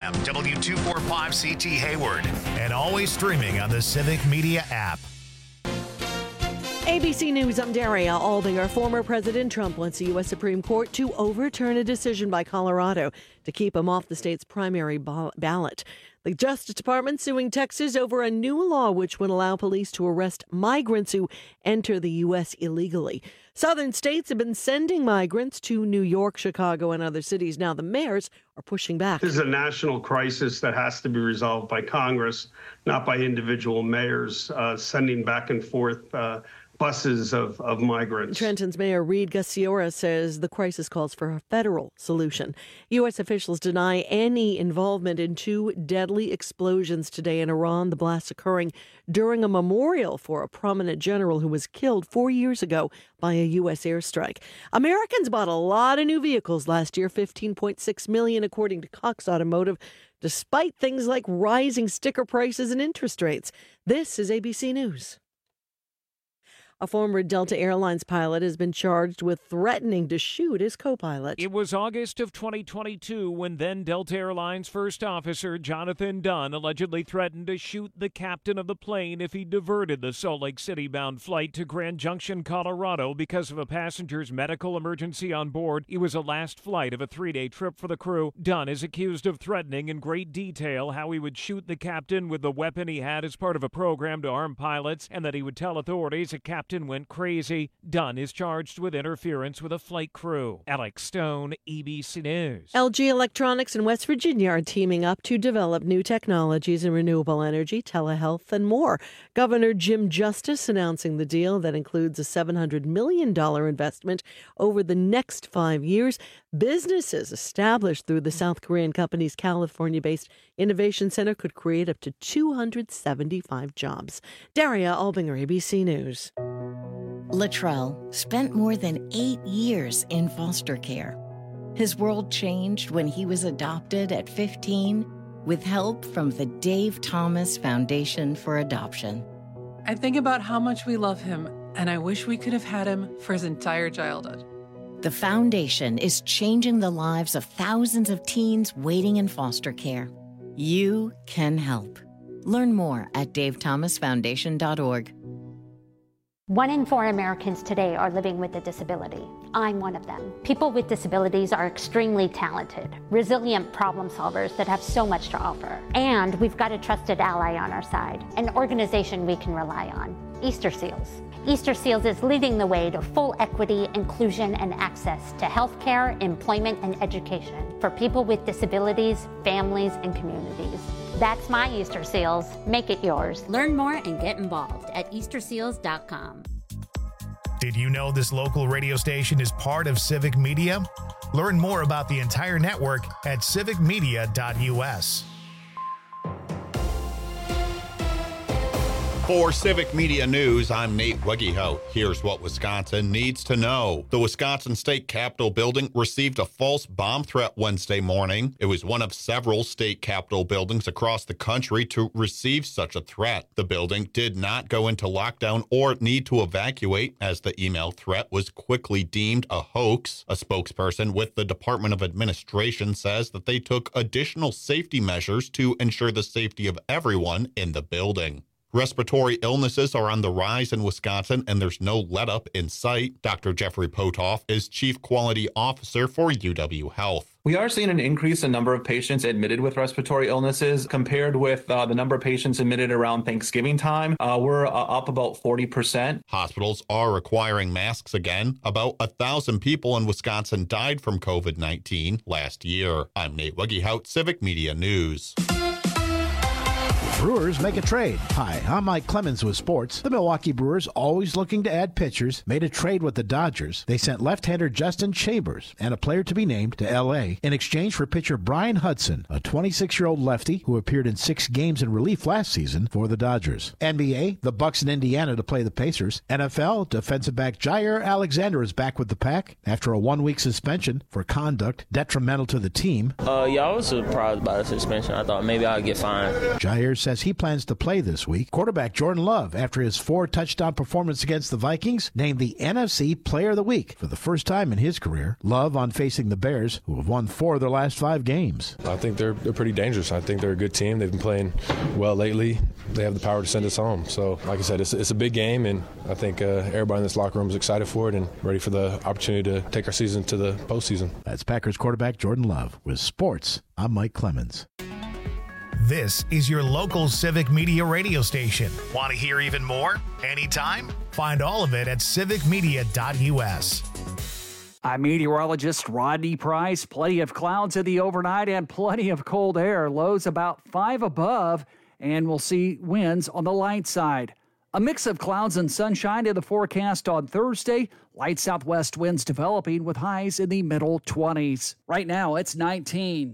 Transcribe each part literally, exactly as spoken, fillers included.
M, W two forty-five C T Hayward, and always streaming on the Civic Media app. A B C News, I'm Daria Aldinger. Former President Trump wants the U S Supreme Court to overturn a decision by Colorado to keep him off the state's primary ballot. The Justice Department suing Texas over a new law which would allow police to arrest migrants who enter the U S illegally. Southern states have been sending migrants to New York, Chicago, and other cities. Now the mayors are pushing back. This is a national crisis that has to be resolved by Congress, not by individual mayors uh, sending back and forth uh, buses of, of migrants. Trenton's Mayor Reed Gusciora says the crisis calls for a federal solution. U S officials deny any involvement in two deadly explosions today in Iran, the blasts occurring during a memorial for a prominent general who was killed four years ago by a U S airstrike. Americans bought a lot of new vehicles last year, fifteen point six million, according to Cox Automotive, despite things like rising sticker prices and interest rates. This is A B C News. A former Delta Airlines pilot has been charged with threatening to shoot his co-pilot. It was August of twenty twenty-two when then Delta Airlines first officer Jonathan Dunn allegedly threatened to shoot the captain of the plane if he diverted the Salt Lake City-bound flight to Grand Junction, Colorado because of a passenger's medical emergency on board. It was a last flight of a three-day trip for the crew. Dunn is accused of threatening in great detail how he would shoot the captain with the weapon he had as part of a program to arm pilots and that he would tell authorities a captain went crazy. Dunn is charged with interference with a flight crew. Alex Stone, A B C News. L G Electronics in West Virginia are teaming up to develop new technologies in renewable energy, telehealth, and more. Governor Jim Justice announcing the deal that includes a seven hundred million dollars investment over the next five years. Businesses established through the South Korean company's California-based Innovation Center could create up to two hundred seventy-five jobs. Daria Albinger, A B C News. Latrell spent more than eight years in foster care. His world changed when he was adopted at fifteen with help from the Dave Thomas Foundation for Adoption. I think about how much we love him, and I wish we could have had him for his entire childhood. The foundation is changing the lives of thousands of teens waiting in foster care. You can help. Learn more at dave thomas foundation dot org. One in four Americans today are living with a disability. I'm one of them. People with disabilities are extremely talented, resilient problem solvers that have so much to offer. And we've got a trusted ally on our side, an organization we can rely on, Easter Seals. Easter Seals is leading the way to full equity, inclusion, and access to healthcare, employment, and education for people with disabilities, families, and communities. That's my Easter Seals. Make it yours. Learn more and get involved at easter seals dot com. Did you know this local radio station is part of Civic Media? Learn more about the entire network at civic media dot u s. For Civic Media News, I'm Nate Wegehout. Here's what Wisconsin needs to know. The Wisconsin State Capitol building received a false bomb threat Wednesday morning. It was one of several state capitol buildings across the country to receive such a threat. The building did not go into lockdown or need to evacuate, as the email threat was quickly deemed a hoax. A spokesperson with the Department of Administration says that they took additional safety measures to ensure the safety of everyone in the building. Respiratory illnesses are on the rise in Wisconsin, and there's no let-up in sight. Doctor Jeffrey Potoff is Chief Quality Officer for U W Health. We are seeing an increase in number of patients admitted with respiratory illnesses compared with uh, the number of patients admitted around Thanksgiving time. Uh, we're uh, up about forty percent. Hospitals are requiring masks again. About a thousand people in Wisconsin died from COVID nineteen last year. I'm Nate Wegehout, Civic Media News. Brewers make a trade. Hi, I'm Mike Clemens with sports. The Milwaukee Brewers, always looking to add pitchers, made a trade with the Dodgers. They sent left-hander Justin Chambers and a player to be named to L A in exchange for pitcher Brian Hudson, a twenty-six-year-old lefty who appeared in six games in relief last season for the Dodgers. N B A, the Bucks in Indiana to play the Pacers. N F L, defensive back Jair Alexander is back with the Pack after a one-week suspension for conduct detrimental to the team. Uh, yeah, I was surprised by the suspension. I thought maybe I'd get fined. Jair Bears says he plans to play this week. Quarterback Jordan Love, after his four-touchdown performance against the Vikings, named the N F C Player of the Week for the first time in his career. Love on facing the Bears, who have won four of their last five games. I think they're they're pretty dangerous. I think they're a good team. They've been playing well lately. They have the power to send us home. So, like I said, it's, it's a big game, and I think uh, everybody in this locker room is excited for it and ready for the opportunity to take our season to the postseason. That's Packers quarterback Jordan Love. With sports, I'm Mike Clemens. This is your local Civic Media radio station. Want to hear even more? Anytime? Find all of it at civic media dot u s. I'm meteorologist Rodney Price. Plenty of clouds in the overnight and plenty of cold air. Lows about five above, and we'll see winds on the light side. A mix of clouds and sunshine in the forecast on Thursday. Light southwest winds developing with highs in the middle twenties. Right now, it's nineteen.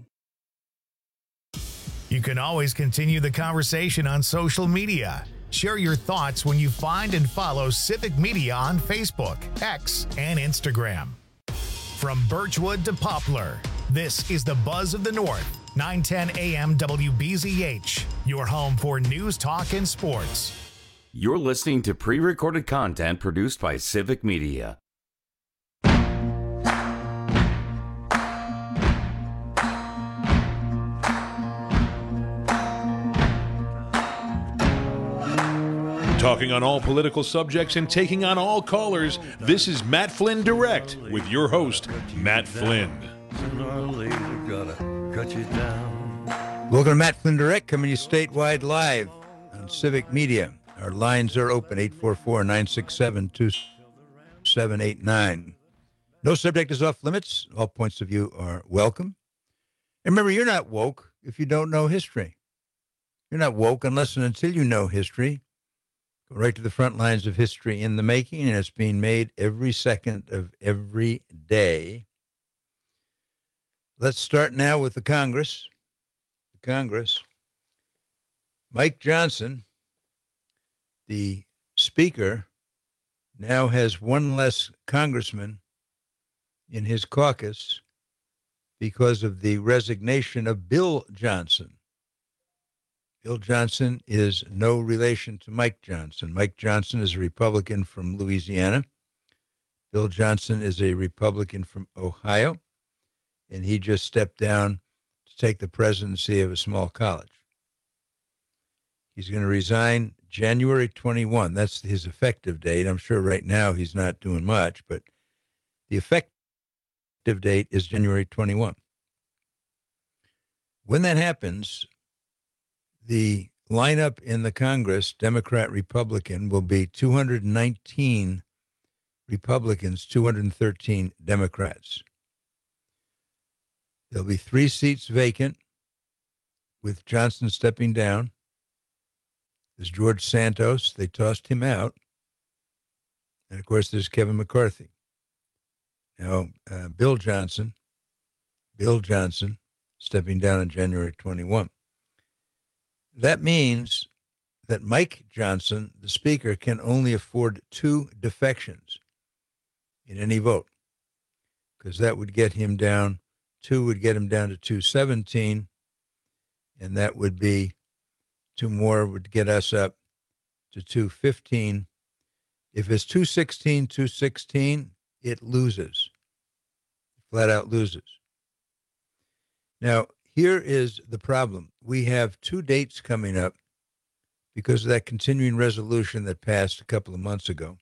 You can always continue the conversation on social media. Share your thoughts when you find and follow Civic Media on Facebook, X, and Instagram. From Birchwood to Poplar, this is the Buzz of the North, nine ten A M W B Z H, your home for news, talk, and sports. You're listening to pre-recorded content produced by Civic Media. Talking on all political subjects and taking on all callers, this is Matt Flynn Direct with your host, Matt Flynn. Welcome to Matt Flynn Direct, coming to you statewide live on Civic Media. Our lines are open, eight four four, nine six seven, two seven eight nine. No subject is off limits. All points of view are welcome. And remember, you're not woke if you don't know history. You're not woke unless and until you know history. Go right to the front lines of history in the making, and it's being made every second of every day. Let's start now with the Congress. The Congress. Mike Johnson, the Speaker, now has one less congressman in his caucus because of the resignation of Bill Johnson. Bill Johnson is no relation to Mike Johnson. Mike Johnson is a Republican from Louisiana. Bill Johnson is a Republican from Ohio, and he just stepped down to take the presidency of a small college. He's going to resign January twenty-first. That's his effective date. I'm sure right now he's not doing much, but the effective date is January twenty-first. When that happens, the lineup in the Congress, Democrat, Republican, will be two hundred nineteen Republicans, two hundred thirteen Democrats. There'll be three seats vacant, with Johnson stepping down. There's George Santos. They tossed him out. And, of course, there's Kevin McCarthy. Now, uh, Bill Johnson, Bill Johnson, stepping down on January twenty-first. That means that Mike Johnson, the Speaker, can only afford two defections in any vote, because that would get him down, two would get him down to two seventeen, and that would be, two more would get us up to two fifteen. If it's two sixteen, two sixteen, it loses, flat out loses. Now, here is the problem. We have two dates coming up because of that continuing resolution that passed a couple of months ago.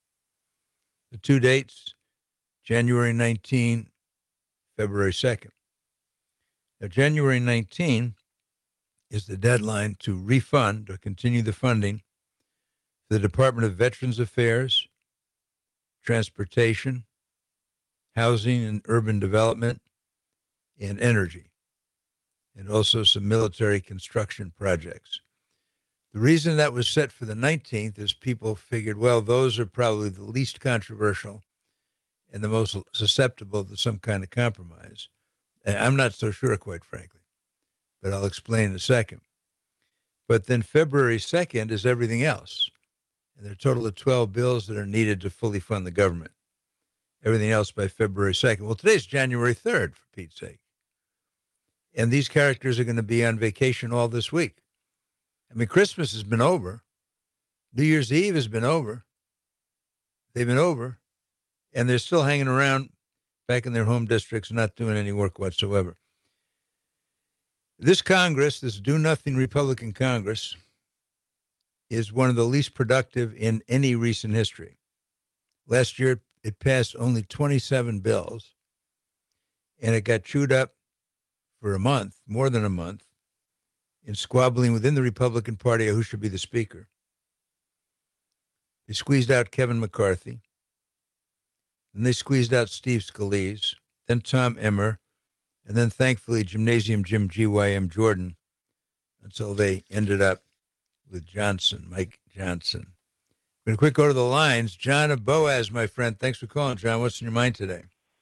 The two dates, January nineteenth, February second. Now, January nineteenth is the deadline to refund or continue the funding for the Department of Veterans Affairs, Transportation, Housing and Urban Development, and Energy, and also some military construction projects. The reason that was set for the nineteenth is people figured, well, those are probably the least controversial and the most susceptible to some kind of compromise. And I'm not so sure, quite frankly, but I'll explain in a second. But then February second is everything else. And there are a total of twelve bills that are needed to fully fund the government. Everything else by February second. Well, today's January third, for Pete's sake. And these characters are going to be on vacation all this week. I mean, Christmas has been over. New Year's Eve has been over. They've been over, and they're still hanging around back in their home districts, not doing any work whatsoever. This Congress, this do-nothing Republican Congress, is one of the least productive in any recent history. Last year, it passed only twenty-seven bills, and it got chewed up for a month, more than a month, in squabbling within the Republican Party of who should be the Speaker. They squeezed out Kevin McCarthy. Then they squeezed out Steve Scalise, then Tom Emmer, and then thankfully Gymnasium Jim G Y M Jordan, until they ended up with Johnson, Mike Johnson. We're going to quick go to the lines. John of Boaz, my friend. Thanks for calling, John. What's in your mind today?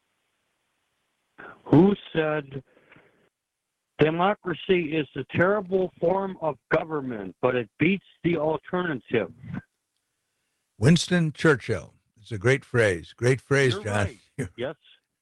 Who said democracy is a terrible form of government, but it beats the alternative? Winston Churchill. It's a great phrase. Great phrase, You're John. Right. Yes.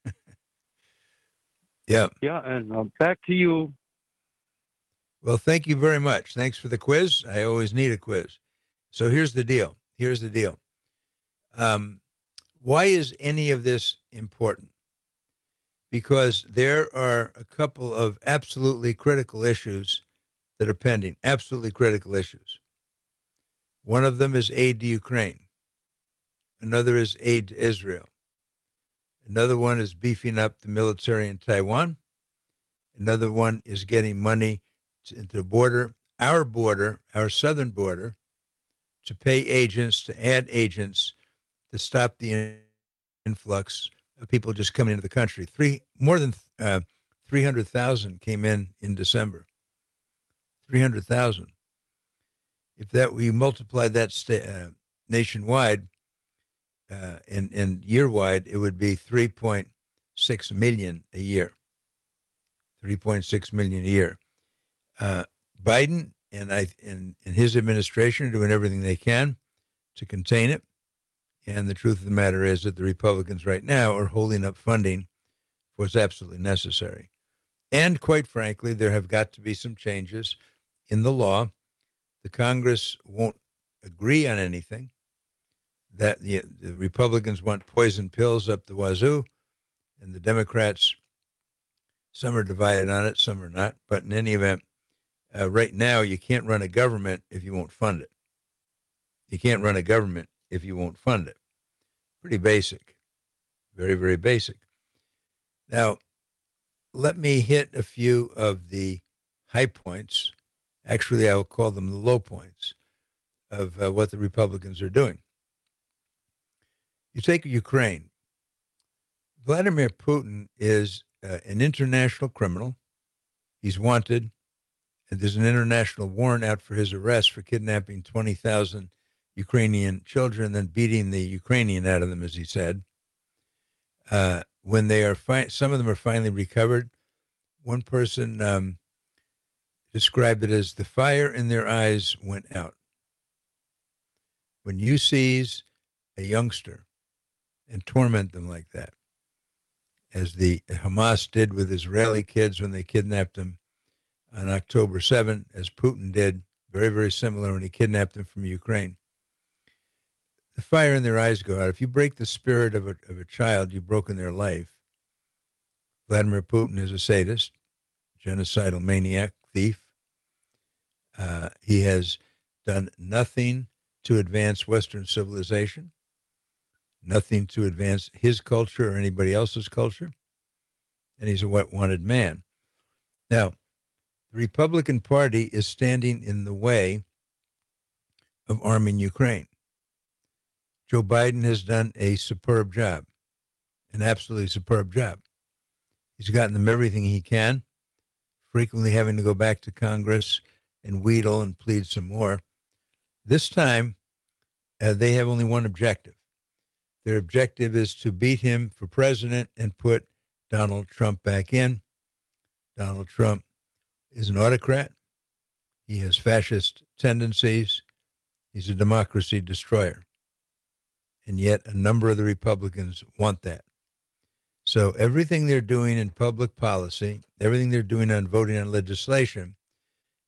Yeah. Yeah, and uh, back to you. Well, thank you very much. Thanks for the quiz. I always need a quiz. So here's the deal. Here's the deal. Um, why is any of this important? Because there are a couple of absolutely critical issues that are pending, absolutely critical issues. One of them is aid to Ukraine. Another is aid to Israel. Another one is beefing up the military in Taiwan. Another one is getting money into the border, our border, our southern border, to pay agents, to add agents to stop the influx of people just coming into the country. Three more than uh, three hundred thousand came in in December. three hundred thousand. If that we multiply that sta- uh, nationwide uh, and, and year-wide, it would be three point six million a year. three point six million a year. Uh, Biden and I and, and his administration are doing everything they can to contain it. And the truth of the matter is that the Republicans right now are holding up funding for what's absolutely necessary. And quite frankly, there have got to be some changes in the law. The Congress won't agree on anything. That the, the Republicans want poison pills up the wazoo, and the Democrats, some are divided on it, some are not. But in any event, uh, right now, you can't run a government if you won't fund it. You can't run a government if you won't fund it. Pretty basic. Very, very basic. Now, let me hit a few of the high points. Actually, I will call them the low points of uh, what the Republicans are doing. You take Ukraine. Vladimir Putin is uh, an international criminal. He's wanted, and there's an international warrant out for his arrest for kidnapping twenty thousand Ukrainian children, then beating the Ukrainian out of them, as he said. Uh, when they are, fi- some of them are finally recovered. One person um, described it as the fire in their eyes went out. When you seize a youngster and torment them like that, as the Hamas did with Israeli kids when they kidnapped them on October seventh, as Putin did, very, very similar when he kidnapped them from Ukraine. The fire in their eyes go out. If you break the spirit of a, of a child, you've broken their life. Vladimir Putin is a sadist, genocidal maniac, thief. Uh, he has done nothing to advance Western civilization, nothing to advance his culture or anybody else's culture, and he's a wet-wanted man. Now, the Republican Party is standing in the way of arming Ukraine. Joe Biden has done a superb job, an absolutely superb job. He's gotten them everything he can, frequently having to go back to Congress and wheedle and plead some more. This time, uh, they have only one objective. Their objective is to beat him for president and put Donald Trump back in. Donald Trump is an autocrat. He has fascist tendencies. He's a democracy destroyer. And yet a number of the Republicans want that. So everything they're doing in public policy, everything they're doing on voting on legislation,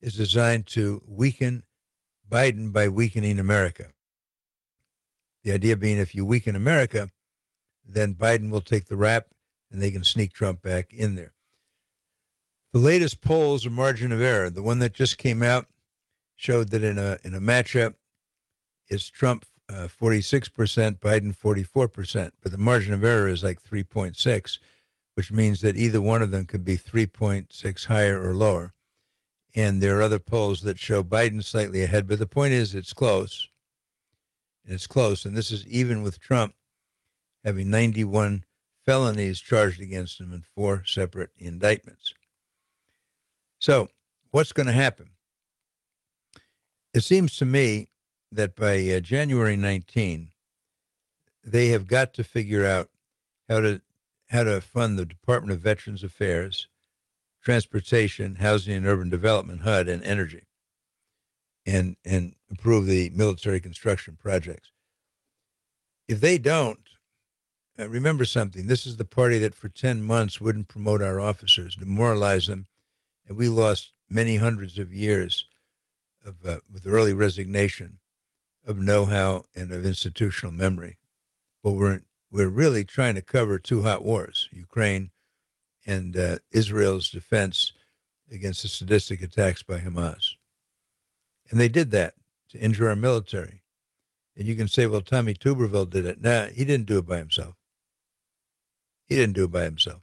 is designed to weaken Biden by weakening America. The idea being if you weaken America, then Biden will take the rap and they can sneak Trump back in there. The latest polls are margin of error. The one that just came out showed that in a in a matchup, it's Trump uh, forty-six percent, Biden forty-four percent. But the margin of error is like three point six, which means that either one of them could be three point six higher or lower. And there are other polls that show Biden slightly ahead. But the point is it's close. And it's close. And this is even with Trump having ninety-one felonies charged against him in four separate indictments. So what's going to happen? It seems to me that by uh, January nineteenth, they have got to figure out how to how to fund the Department of Veterans Affairs, Transportation, Housing and Urban Development, H U D, and Energy, and and improve the military construction projects. If they don't, uh, remember something. This is the party that for ten months wouldn't promote our officers, demoralize them, and we lost many hundreds of years of uh, with early resignation, of know-how, and of institutional memory. But we're we're really trying to cover two hot wars: Ukraine and uh, Israel's defense against the sadistic attacks by Hamas. And they did that to injure our military. And you can say, well, Tommy Tuberville did it. Nah, he didn't do it by himself. He didn't do it by himself.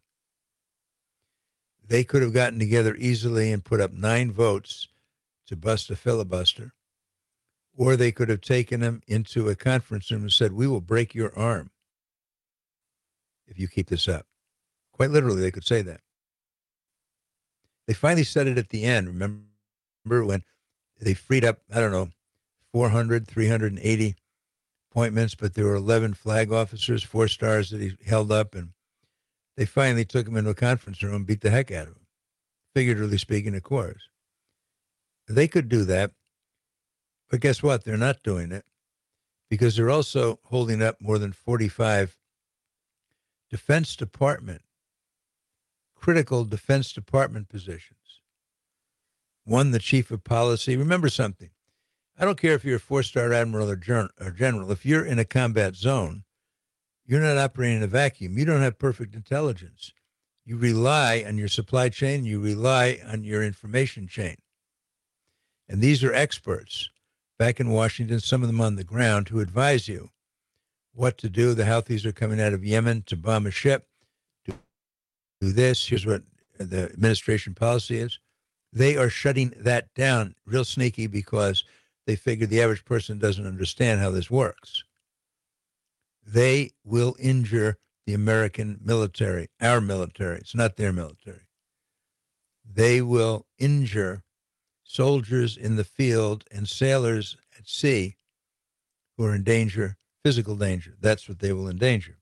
They could have gotten together easily and put up nine votes to bust a filibuster, or they could have taken him into a conference room and said, we will break your arm if you keep this up. Quite literally, they could say that. They finally said it at the end. Remember when they freed up, I don't know, four hundred, three hundred eighty appointments, but there were eleven flag officers, four stars that he held up, and they finally took him into a conference room and beat the heck out of him. Figuratively speaking, of course. They could do that, but guess what? They're not doing it because they're also holding up more than forty-five Defense Department, critical Defense Department positions. One, the chief of policy. Remember something. I don't care if you're a four-star admiral or general. If you're in a combat zone, you're not operating in a vacuum. You don't have perfect intelligence. You rely on your supply chain. You rely on your information chain. And these are experts back in Washington, some of them on the ground, who advise you what to do. The Houthis are coming out of Yemen to bomb a ship. Do, do this. Here's what the administration policy is. They are shutting that down real sneaky because they figure the average person doesn't understand how this works. They will injure the American military, our military. It's not their military. They will injure soldiers in the field and sailors at sea who are in danger, physical danger. That's what they will endanger.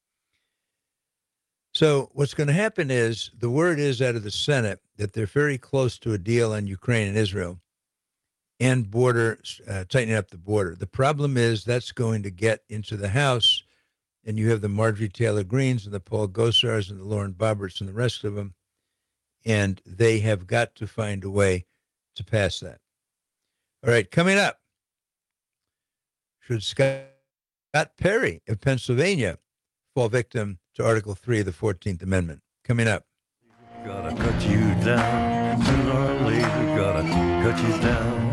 So what's going to happen is the word is out of the Senate that they're very close to a deal on Ukraine and Israel and border, uh, tightening up the border. The problem is that's going to get into the House, and you have the Marjorie Taylor Greens and the Paul Gosars and the Lauren Boeberts and the rest of them, and they have got to find a way to pass that. All right, coming up, should Scott Perry of Pennsylvania fall victim to Article three of the fourteenth Amendment? Coming up. Gotta cut you down, sooner or later, gotta cut you down.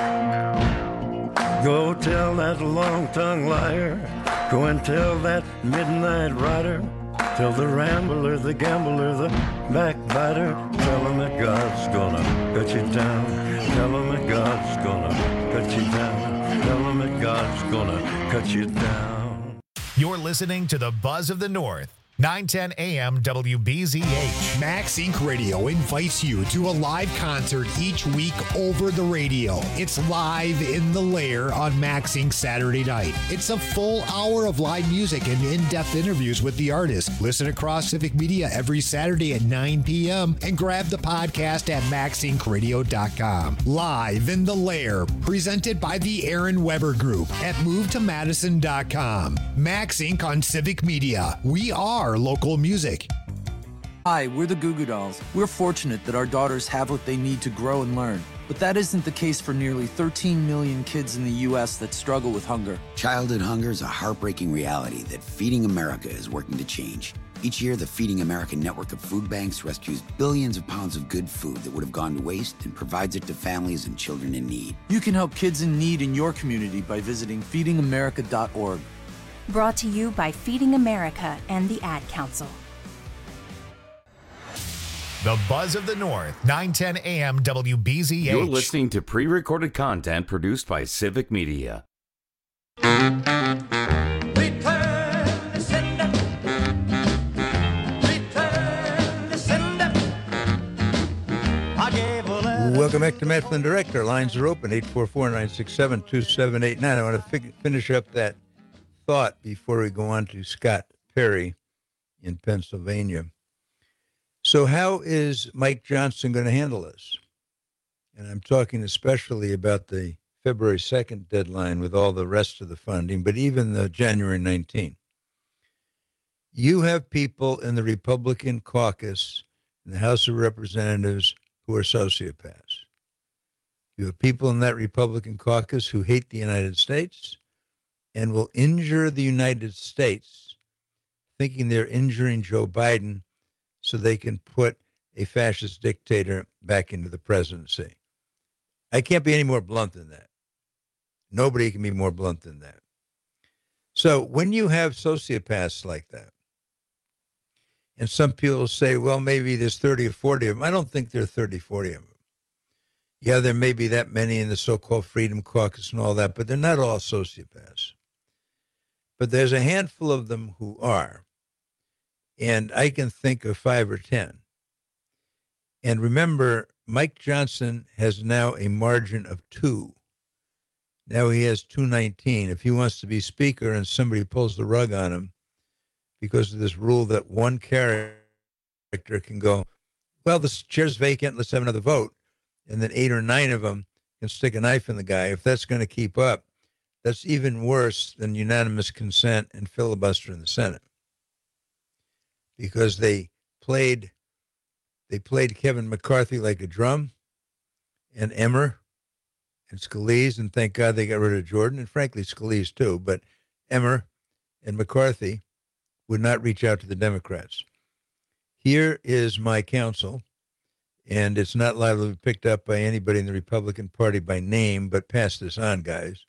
Go tell that long-tongued liar, go and tell that midnight rider, tell the rambler, the gambler, the backbiter, tell him that God's gonna cut you down, tell him that God's gonna cut you down, tell him that God's gonna cut you down. You're listening to the Buzz of the North. nine ten A M W B Z H. Max Incorporated. Radio invites you to a live concert each week over the radio. It's Live in the Lair on Max Incorporated. Saturday night. It's a full hour of live music and in-depth interviews with the artist. Listen across Civic Media every Saturday at nine p.m. and grab the podcast at max inc radio dot com. Live in the Lair, presented by the Aaron Weber Group at move to madison dot com. Max Incorporated on Civic Media. We are local music. Hi, we're the Goo Goo Dolls. We're fortunate that our daughters have what they need to grow and learn. But that isn't the case for nearly thirteen million kids in the U S that struggle with hunger. Childhood hunger is a heartbreaking reality that Feeding America is working to change. Each year, the Feeding America network of food banks rescues billions of pounds of good food that would have gone to waste and provides it to families and children in need. You can help kids in need in your community by visiting feeding america dot org. Brought to you by Feeding America and the Ad Council. The Buzz of the North, nine ten A M W B Z H. You're listening to pre-recorded content produced by Civic Media. Welcome back to Matt Flynn Direct. Our lines are open, eight four four, nine six seven, two seven eight nine. I want to fig- finish up that thought before we go on to Scott Perry in Pennsylvania. So how is Mike Johnson going to handle this? And I'm talking especially about the February second deadline with all the rest of the funding, but even the January nineteenth. You have people in the Republican caucus in the House of Representatives who are sociopaths. You have people in that Republican caucus who hate the United States and will injure the United States, thinking they're injuring Joe Biden so they can put a fascist dictator back into the presidency. I can't be any more blunt than that. Nobody can be more blunt than that. So when you have sociopaths like that, and some people say, well, maybe there's thirty or forty of them. I don't think there are thirty, forty of them. Yeah, there may be that many in the so-called Freedom Caucus and all that, but they're not all sociopaths. But there's a handful of them who are. And I can think of five or ten. And remember, Mike Johnson has now a margin of two. Now he has two nineteen. If he wants to be speaker and somebody pulls the rug on him because of this rule that one character can go, well, the chair's vacant, let's have another vote. And then eight or nine of them can stick a knife in the guy. If that's going to keep up, that's even worse than unanimous consent and filibuster in the Senate. Because they played they played Kevin McCarthy like a drum, and Emmer and Scalise, and thank God they got rid of Jordan, and frankly Scalise too, but Emmer and McCarthy would not reach out to the Democrats. Here is my counsel, and it's not liable to be picked up by anybody in the Republican Party by name, but pass this on, guys.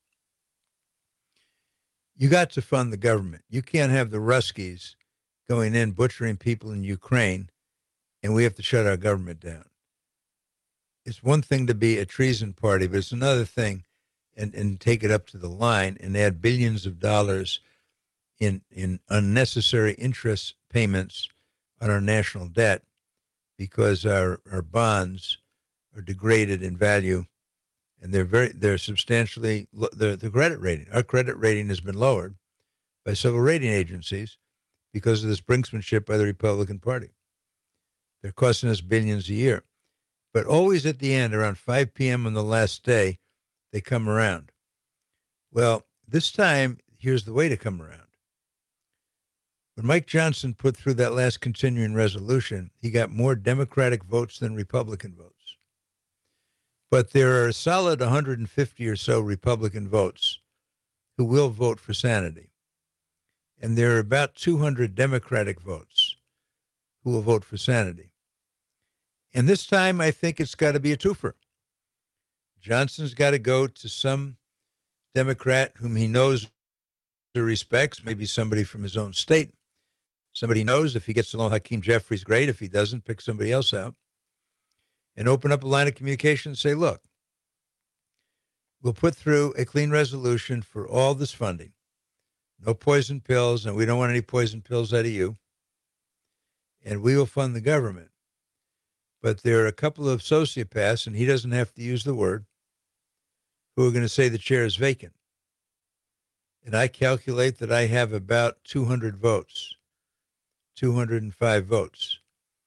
You got to fund the government. You can't have the Ruskies going in, butchering people in Ukraine, and we have to shut our government down. It's one thing to be a treason party, but it's another thing and, and take it up to the line and add billions of dollars in, in unnecessary interest payments on our national debt because our, our bonds are degraded in value, and they're very they're substantially the the credit rating. Our credit rating has been lowered by several rating agencies because of this brinksmanship by the Republican Party. They're costing us billions a year. But always at the end, around five p.m. on the last day, they come around. Well, this time, here's the way to come around. When Mike Johnson put through that last continuing resolution, he got more Democratic votes than Republican votes. But there are a solid one hundred fifty or so Republican votes who will vote for sanity. And there are about two hundred Democratic votes who will vote for sanity. And this time, I think it's got to be a twofer. Johnson's got to go to some Democrat whom he knows or respects, maybe somebody from his own state. Somebody knows if he gets along Hakeem Jeffries, great. If he doesn't, pick somebody else out. And open up a line of communication and say, look, we'll put through a clean resolution for all this funding. No poison pills, and we don't want any poison pills out of you. And we will fund the government. But there are a couple of sociopaths, and he doesn't have to use the word, who are going to say the chair is vacant. And I calculate that I have about two hundred votes, two hundred five votes.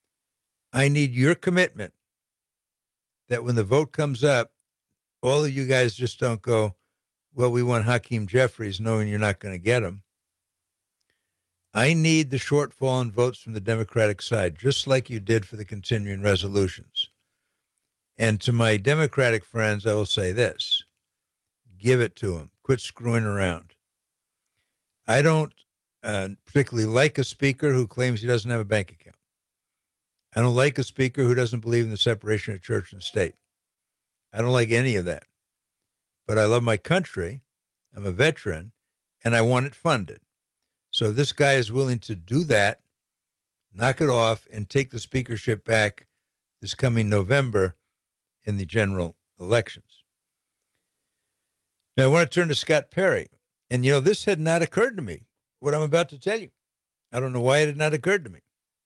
I need your commitment that when the vote comes up, all of you guys just don't go, well, we want Hakeem Jeffries, knowing you're not going to get him. I need the shortfall in votes from the Democratic side, just like you did for the continuing resolutions. And to my Democratic friends, I will say this. Give it to them. Quit screwing around. I don't uh, particularly like a speaker who claims he doesn't have a bank account. I don't like a speaker who doesn't believe in the separation of church and state. I don't like any of that. But I love my country. I'm a veteran, and I want it funded. So if this guy is willing to do that, knock it off, and take the speakership back this coming November in the general elections. Now, I want to turn to Scott Perry. And, you know, this had not occurred to me, what I'm about to tell you. I don't know why it had not occurred to me.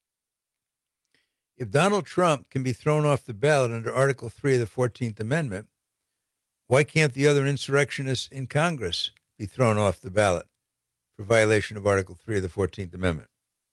If Donald Trump can be thrown off the ballot under Article three of the fourteenth Amendment, why can't the other insurrectionists in Congress be thrown off the ballot for violation of Article three of the fourteenth Amendment?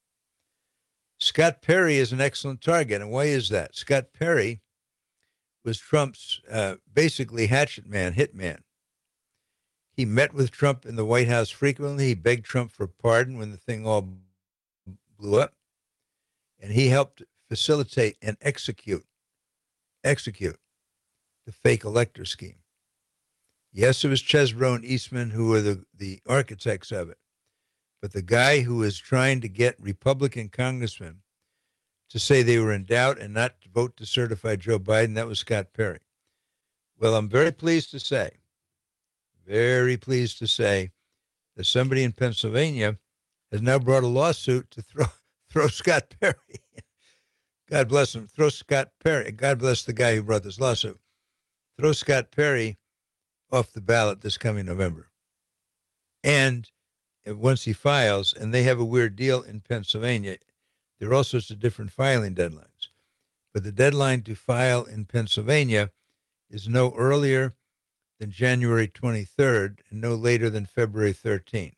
Scott Perry is an excellent target. And why is that? Scott Perry was Trump's uh, basically hatchet man, hit man. He met with Trump in the White House frequently. He begged Trump for pardon when the thing all blew up. And he helped facilitate and execute, execute the fake elector scheme. Yes, it was Chesbrough and Eastman who were the, the architects of it. But the guy who was trying to get Republican congressmen to say they were in doubt and not to vote to certify Joe Biden, that was Scott Perry. Well, I'm very pleased to say, very pleased to say that somebody in Pennsylvania has now brought a lawsuit to throw throw Scott Perry. God bless him. Throw Scott Perry. God bless the guy who brought this lawsuit. Throw Scott Perry off the ballot this coming November. And once he files, and they have a weird deal in Pennsylvania, there are all sorts of different filing deadlines. But the deadline to file in Pennsylvania is no earlier than January twenty-third and no later than February thirteenth.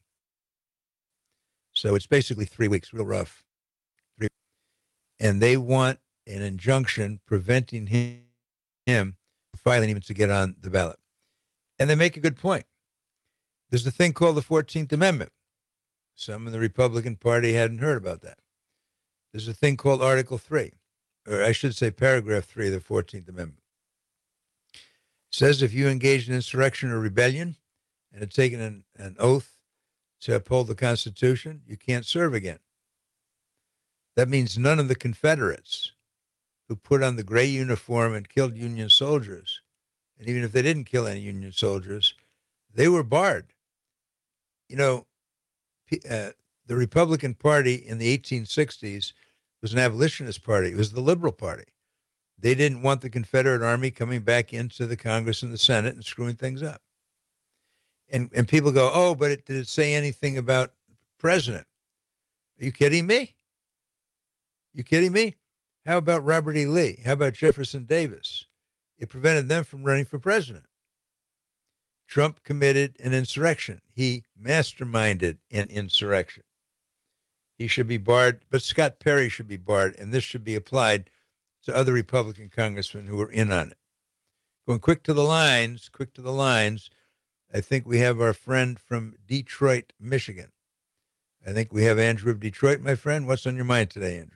So it's basically three weeks, real rough. Three. And they want an injunction preventing him, him from filing even to get on the ballot. And they make a good point. There's a thing called the fourteenth Amendment. Some in the Republican Party hadn't heard about that. There's a thing called Article three, or I should say Paragraph three of the fourteenth Amendment. It says if you engage in insurrection or rebellion and have taken an, an oath to uphold the Constitution, you can't serve again. That means none of the Confederates who put on the gray uniform and killed Union soldiers, and even if they didn't kill any Union soldiers, they were barred. You know, uh, the Republican Party in the eighteen sixties was an abolitionist party. It was the Liberal Party. They didn't want the Confederate Army coming back into the Congress and the Senate and screwing things up. And and people go, oh, but it, did it say anything about president? Are you kidding me? You kidding me? How about Robert E. Lee? How about Jefferson Davis? It prevented them from running for president. Trump committed an insurrection. He masterminded an insurrection. He should be barred, but Scott Perry should be barred, and this should be applied to other Republican congressmen who are in on it. Going quick to the lines, quick to the lines, I think we have our friend from Detroit, Michigan. I think we have Andrew of Detroit, my friend. What's on your mind today, Andrew?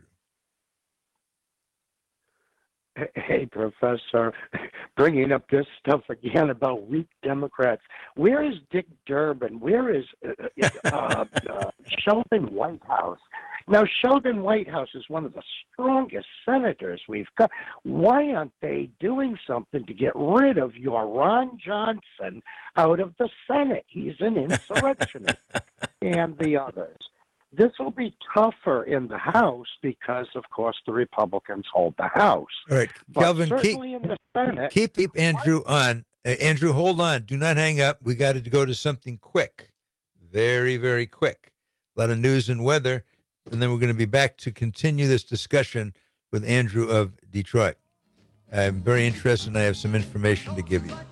Hey, Professor, bringing up this stuff again about weak Democrats. Where is Dick Durbin? Where is uh, uh, uh, Sheldon Whitehouse? Now, Sheldon Whitehouse is one of the strongest senators we've got. Why aren't they doing something to get rid of your Ron Johnson out of the Senate? He's an insurrectionist. And the others. This will be tougher in the House because, of course, the Republicans hold the House. All right, but Kelvin, certainly keep, in the Senate, keep, keep Andrew on. Uh, Andrew, hold on. Do not hang up. We got to go to something quick. Very, very quick. A lot of news and weather. And then we're going to be back to continue this discussion with Andrew of Detroit. I'm very interested, and I have some information to give you.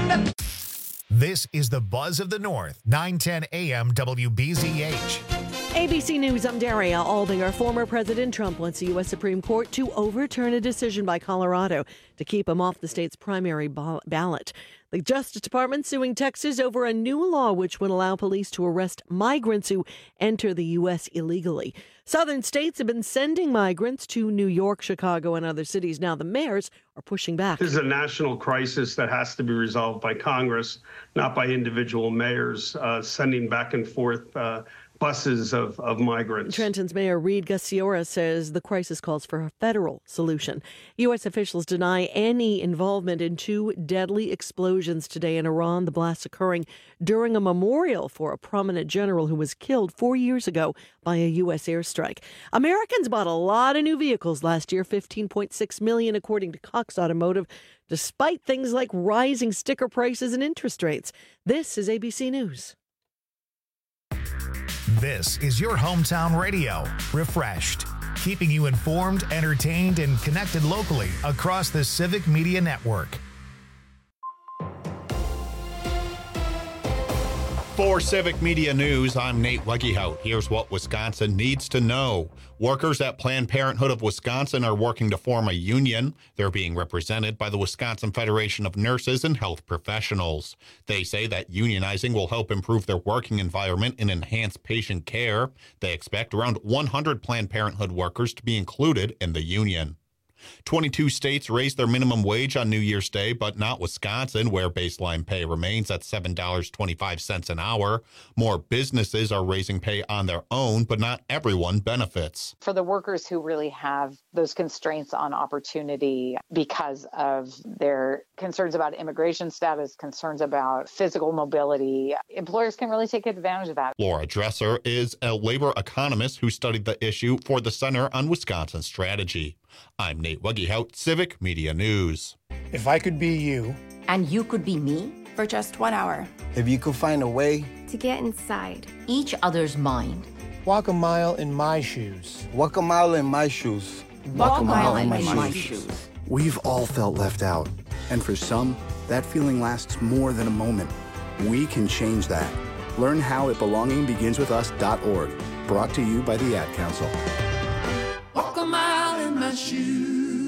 This is the Buzz of the North, nine ten A M W B Z H. A B C News, I'm Daria Aldinger. Former President Trump wants the U S Supreme Court to overturn a decision by Colorado to keep him off the state's primary ballot. The Justice Department suing Texas over a new law which would allow police to arrest migrants who enter the U S illegally. Southern states have been sending migrants to New York, Chicago, and other cities. Now the mayors are pushing back. This is a national crisis that has to be resolved by Congress, not by individual mayors uh, sending back and forth uh, buses of, of migrants. Trenton's Mayor Reed Gaciora says the crisis calls for a federal solution. U S officials deny any involvement in two deadly explosions today in Iran, the blasts occurring during a memorial for a prominent general who was killed four years ago by a U S airstrike. Americans bought a lot of new vehicles last year, fifteen point six million, according to Cox Automotive, despite things like rising sticker prices and interest rates. This is A B C News. This is your hometown radio, Refreshed, keeping you informed, entertained, and connected locally across the Civic Media Network. For Civic Media News, I'm Nate Wegehout. Here's what Wisconsin needs to know. Workers at Planned Parenthood of Wisconsin are working to form a union. They're being represented by the Wisconsin Federation of Nurses and Health Professionals. They say that unionizing will help improve their working environment and enhance patient care. They expect around one hundred Planned Parenthood workers to be included in the union. twenty-two states raised their minimum wage on New Year's Day, but not Wisconsin, where baseline pay remains at seven dollars and twenty-five cents an hour. More businesses are raising pay on their own, but not everyone benefits. For the workers who really have those constraints on opportunity because of their concerns about immigration status, concerns about physical mobility, employers can really take advantage of that. Laura Dresser is a labor economist who studied the issue for the Center on Wisconsin Strategy. I'm Nate Wegehout, Civic Media News. If I could be you. And you could be me? For just one hour. If you could find a way. To get inside. Each other's mind. Walk a mile in my shoes. Walk a mile in my shoes. Walk, Walk a mile, mile in, in my, my shoes. shoes. We've all felt left out. And for some, that feeling lasts more than a moment. We can change that. Learn how at belonging begins with us dot org. Brought to you by the Ad Council. Walk a mile in my shoes.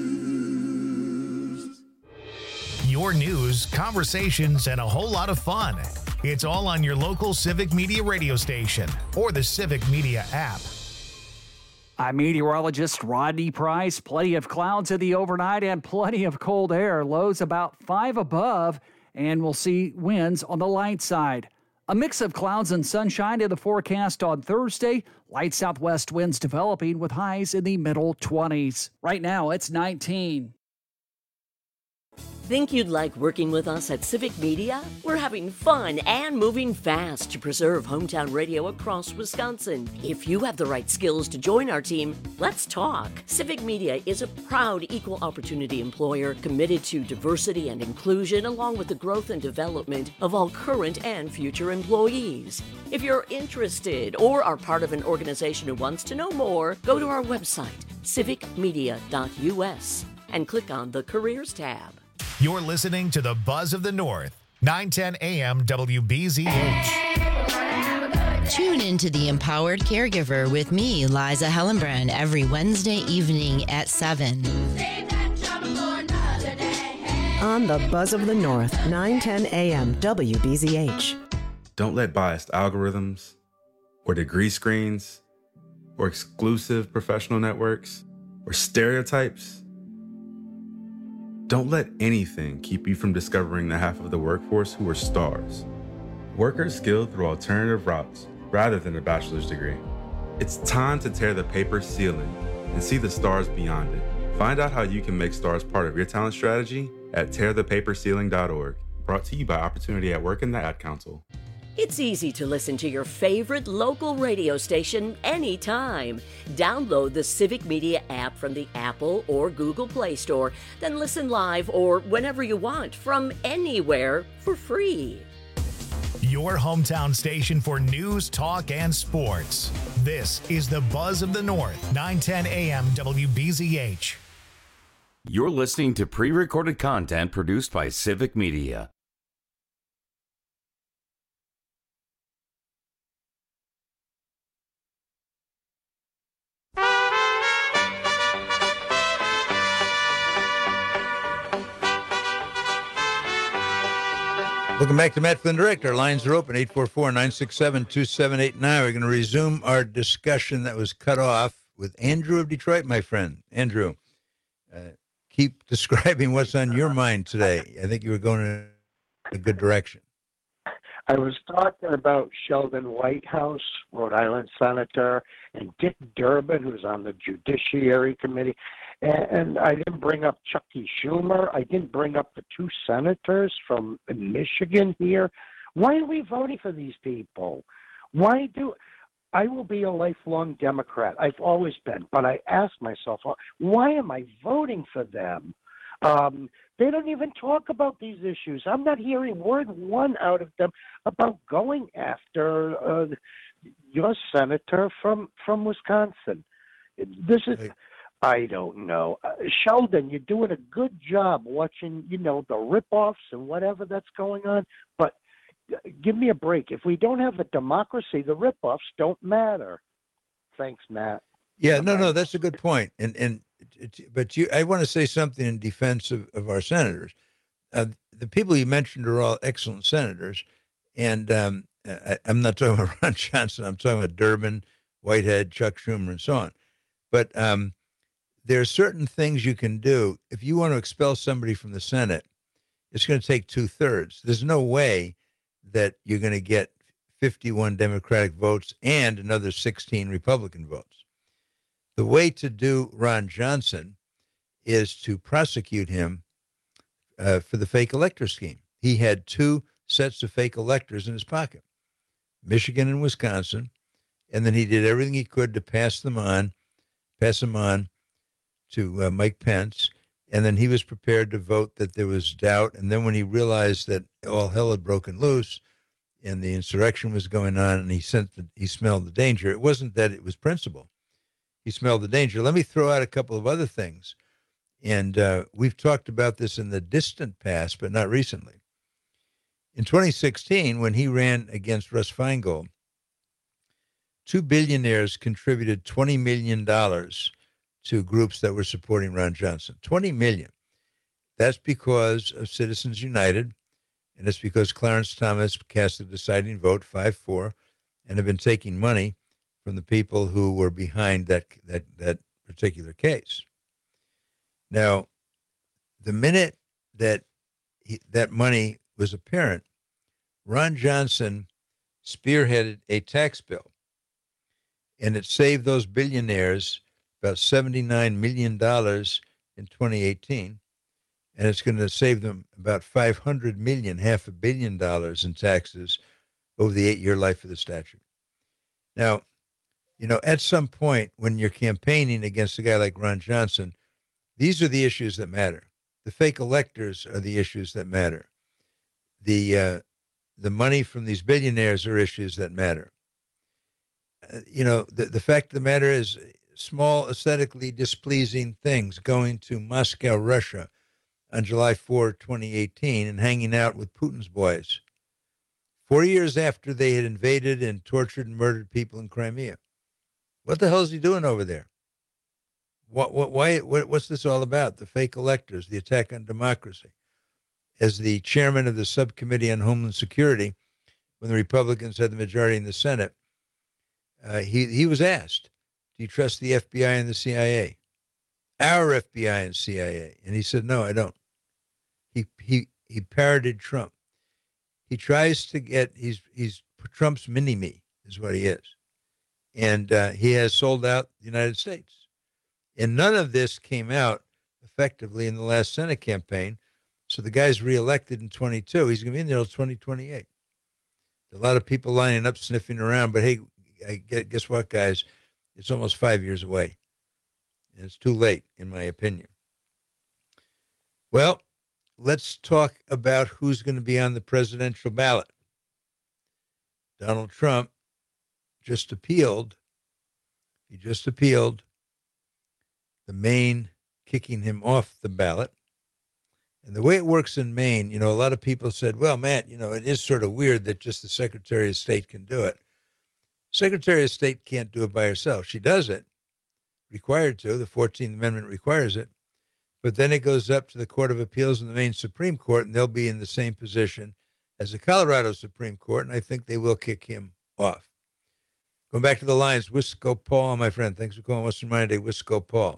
Your news, conversations, and a whole lot of fun. It's all on your local Civic Media radio station or the Civic Media app. I'm meteorologist Rodney Price. Plenty of clouds in the overnight and plenty of cold air. Lows about five above, and we'll see winds on the light side. A mix of clouds and sunshine in the forecast on Thursday. Light southwest winds developing with highs in the middle twenties. Right now, it's nineteen. Think you'd like working with us at Civic Media? We're having fun and moving fast to preserve hometown radio across Wisconsin. If you have the right skills to join our team, let's talk. Civic Media is a proud equal opportunity employer committed to diversity and inclusion, along with the growth and development of all current and future employees. If you're interested or are part of an organization who wants to know more, go to our website, civic media dot u s, and click on the Careers tab. You're listening to the Buzz of the North, nine ten A M W B Z H. Tune into The Empowered Caregiver with me, Liza Hellenbrand, every Wednesday evening at seven. On the Buzz of the North, nine ten A M W B Z H. Don't let biased algorithms or degree screens or exclusive professional networks or stereotypes. Don't let anything keep you from discovering the half of the workforce who are stars. Workers skilled through alternative routes rather than a bachelor's degree. It's time to tear the paper ceiling and see the stars beyond it. Find out how you can make stars part of your talent strategy at tear the paper ceiling dot org. Brought to you by Opportunity at Work and the Ad Council. It's easy to listen to your favorite local radio station anytime. Download the Civic Media app from the Apple or Google Play Store, then listen live or whenever you want from anywhere for free. Your hometown station for news, talk, and sports. This is the Buzz of the North, nine ten A M W B Z H. You're listening to pre-recorded content produced by Civic Media. Welcome back to Matt Flynn Direct. Our lines are open, eight four four, nine six seven, two seven eight nine. We're going to resume our discussion that was cut off with Andrew of Detroit, my friend. Andrew, uh, keep describing what's on your mind today. I think you were going in a good direction. I was talking about Sheldon Whitehouse, Rhode Island senator, and Dick Durbin, who's on the Judiciary Committee. And I didn't bring up Chucky Schumer. I didn't bring up the two senators from Michigan here. Why are we voting for these people? Why do I will be a lifelong Democrat. I've always been. But I ask myself, why am I voting for them? Um, they don't even talk about these issues. I'm not hearing word one out of them about going after uh, your senator from, from Wisconsin. This is... I don't know. Uh, Sheldon, you're doing a good job watching, you know, the rip-offs and whatever that's going on, but give me a break. If we don't have a democracy, the rip-offs don't matter. Thanks, Matt. Yeah, no, no, that's a good point. And, and but you, I want to say something in defense of, of our senators. Uh, the people you mentioned are all excellent senators, and um, I, I'm not talking about Ron Johnson. I'm talking about Durbin, Whitehead, Chuck Schumer, and so on. But um, there are certain things you can do. If you want to expel somebody from the Senate, it's going to take two-thirds. There's no way that you're going to get fifty-one Democratic votes and another sixteen Republican votes. The way to do Ron Johnson is to prosecute him uh, for the fake elector scheme. He had two sets of fake electors in his pocket, Michigan and Wisconsin, and then he did everything he could to pass them on, pass them on to uh, Mike Pence, and then he was prepared to vote that there was doubt. And then when he realized that all hell had broken loose and the insurrection was going on, and he sent the, he smelled the danger. It wasn't that it was principle. He smelled the danger. Let me throw out a couple of other things. And uh, we've talked about this in the distant past, but not recently. In twenty sixteen, when he ran against Russ Feingold, two billionaires contributed twenty million dollars to groups that were supporting Ron Johnson. twenty million dollars. That's because of Citizens United, and it's because Clarence Thomas cast the deciding vote, five four, and have been taking money from the people who were behind that that that particular case. Now, the minute that he, that money was apparent, Ron Johnson spearheaded a tax bill, and it saved those billionaires about seventy-nine million dollars in twenty eighteen, and it's going to save them about five hundred million dollars, half a billion dollars in taxes over the eight-year life of the statute. Now, you know, at some point when you're campaigning against a guy like Ron Johnson, these are the issues that matter. The fake electors are the issues that matter. The uh, the money from these billionaires are issues that matter. Uh, you know, the, the fact of the matter is, small, aesthetically displeasing things, going to Moscow, Russia on July fourth, twenty eighteen, and hanging out with Putin's boys, four years after they had invaded and tortured and murdered people in Crimea. What the hell is he doing over there? What, what, why, what, what's this all about? The fake electors, the attack on democracy. As the chairman of the subcommittee on Homeland Security, when the Republicans had the majority in the Senate, uh, he, he was asked, do you trust the F B I and the C I A? Our F B I and C I A. And he said, no, I don't. He he he parroted Trump. He tries to get, he's he's Trump's mini-me is what he is. And uh, he has sold out the United States. And none of this came out effectively in the last Senate campaign. So the guy's reelected in twenty-two. He's going to be in there until twenty twenty-eight. A lot of people lining up, sniffing around. But hey, I, guess what, guys? It's almost five years away. And it's too late, in my opinion. Well, let's talk about who's going to be on the presidential ballot. Donald Trump just appealed. He just appealed the Maine kicking him off the ballot. And the way it works in Maine, you know, a lot of people said, well, Matt, you know, it is sort of weird that just the Secretary of State can do it. Secretary of State can't do it by herself. She does it, required to. The fourteenth Amendment requires it. But then it goes up to the Court of Appeals and the Maine Supreme Court, and they'll be in the same position as the Colorado Supreme Court, and I think they will kick him off. Going back to the lines, Wisco Paul, my friend. Thanks for calling Western Monday, Wisco Paul.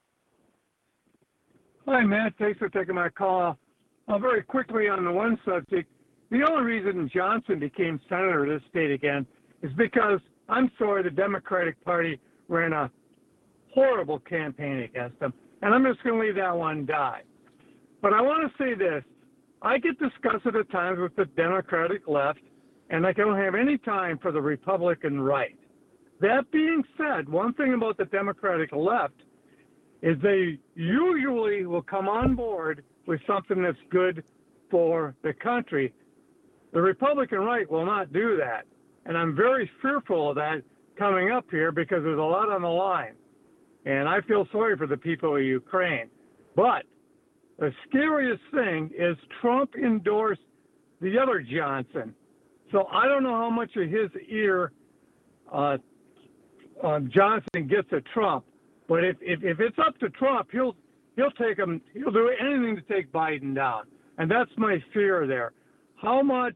Hi, Matt. Thanks for taking my call. Uh, very quickly on the one subject, the only reason Johnson became senator of this state again is because, I'm sorry, the Democratic Party ran a horrible campaign against him. And I'm just going to leave that one die. But I want to say this. I get disgusted at times with the Democratic left, and I don't have any time for the Republican right. That being said, one thing about the Democratic left is they usually will come on board with something that's good for the country. The Republican right will not do that. And I'm very fearful of that coming up here because there's a lot on the line. And I feel sorry for the people of Ukraine. But the scariest thing is Trump endorsed the other Johnson. So I don't know how much of his ear uh, uh, Johnson gets at Trump. But if, if, if it's up to Trump, he'll he'll take him. He'll do anything to take Biden down. And that's my fear there. How much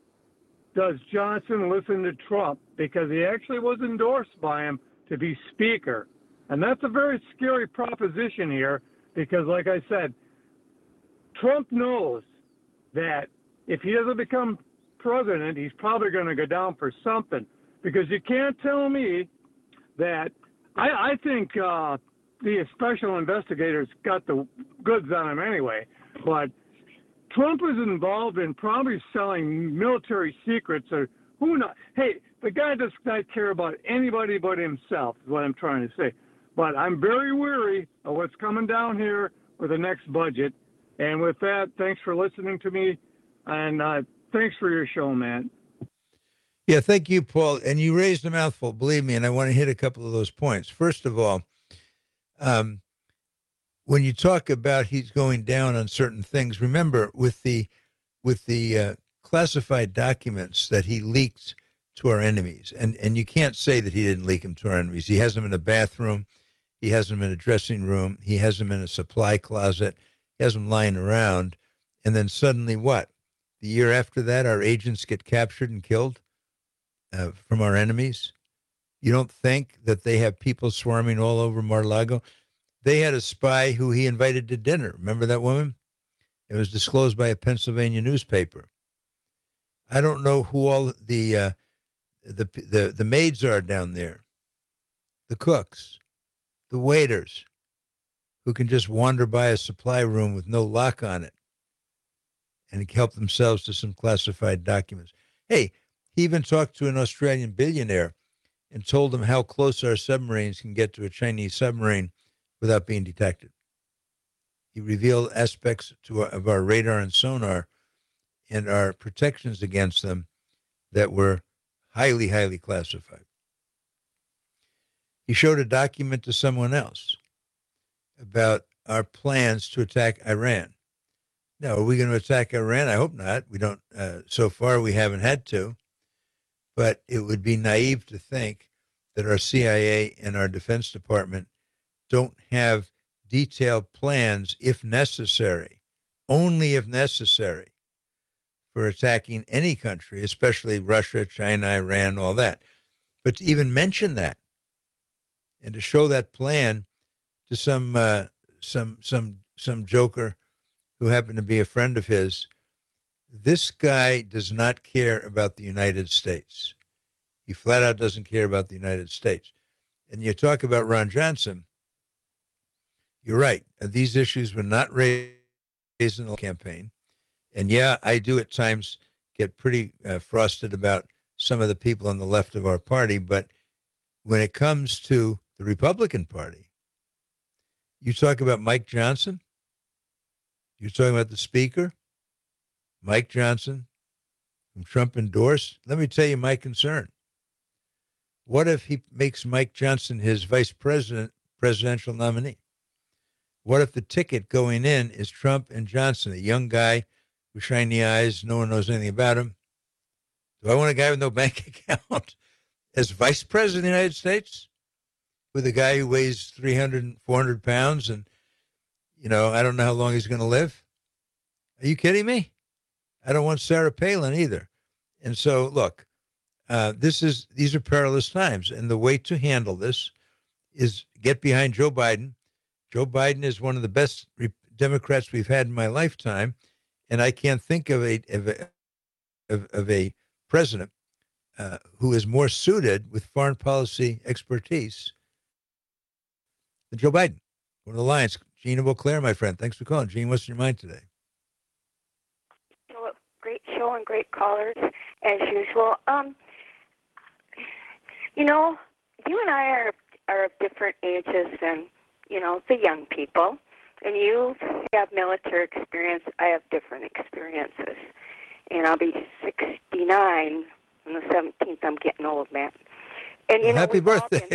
does Johnson listen to Trump? Because he actually was endorsed by him to be speaker. And that's a very scary proposition here because, like I said, Trump knows that if he doesn't become president, he's probably going to go down for something. Because you can't tell me that I, I think uh, the special investigators got the goods on him anyway. But Trump is involved in probably selling military secrets or who knows. Hey, the guy does not care about anybody but himself is what I'm trying to say. But I'm very weary of what's coming down here with the next budget. And with that, thanks for listening to me. And uh, thanks for your show, man. Yeah, thank you, Paul. And you raised a mouthful, believe me, and I want to hit a couple of those points. First of all, um, when you talk about he's going down on certain things, remember with the with the uh, classified documents that he leaked to our enemies, and, and you can't say that he didn't leak them to our enemies. He has them in a bathroom. He has them in a dressing room. He has them in a supply closet. He has them lying around. And then suddenly what? The year after that, our agents get captured and killed uh, from our enemies. You don't think that they have people swarming all over Mar-a-Lago? They had a spy who he invited to dinner. Remember that woman? It was disclosed by a Pennsylvania newspaper. I don't know who all the uh, the, the the maids are down there, the cooks, the waiters, who can just wander by a supply room with no lock on it and help themselves to some classified documents. Hey, he even talked to an Australian billionaire and told him how close our submarines can get to a Chinese submarine without being detected. He revealed aspects to our, of our radar and sonar and our protections against them that were highly, highly classified. He showed a document to someone else about our plans to attack Iran. Now, are we going to attack Iran? I hope not. We don't. Uh, so far, we haven't had to. But it would be naive to think that our C I A and our Defense Department don't have detailed plans, if necessary, only if necessary, for attacking any country, especially Russia, China, Iran, all that. But to even mention that and to show that plan to some uh, some some some joker who happened to be a friend of his, this guy does not care about the United States. He flat out doesn't care about the United States. And you talk about Ron Johnson, you're right. These issues were not raised in the campaign. And yeah, I do at times get pretty uh, frosted about some of the people on the left of our party. But when it comes to the Republican Party, you talk about Mike Johnson, you're talking about the Speaker, Mike Johnson, whom Trump endorsed. Let me tell you my concern. What if he makes Mike Johnson his vice president, presidential nominee? What if the ticket going in is Trump and Johnson, a young guy with shiny eyes, no one knows anything about him? Do I want a guy with no bank account as vice president of the United States with a guy who weighs three hundred, four hundred pounds and, you know, I don't know how long he's going to live? Are you kidding me? I don't want Sarah Palin either. And so, look, uh, this is these are perilous times. And the way to handle this is get behind Joe Biden. Joe Biden is one of the best re- Democrats we've had in my lifetime. And I can't think of a of a, of, of a president uh, who is more suited with foreign policy expertise than Joe Biden. One of the Lions, Gene of Eau Claire, my friend. Thanks for calling. Gene, what's in your mind today? Well, great show and great callers, as usual. Um, you know, you and I are, are of different ages than, you know, the young people. And you have military experience. I have different experiences. And I'll be sixty-nine on the seventeenth. I'm getting old, man. And, you well, know, happy birthday.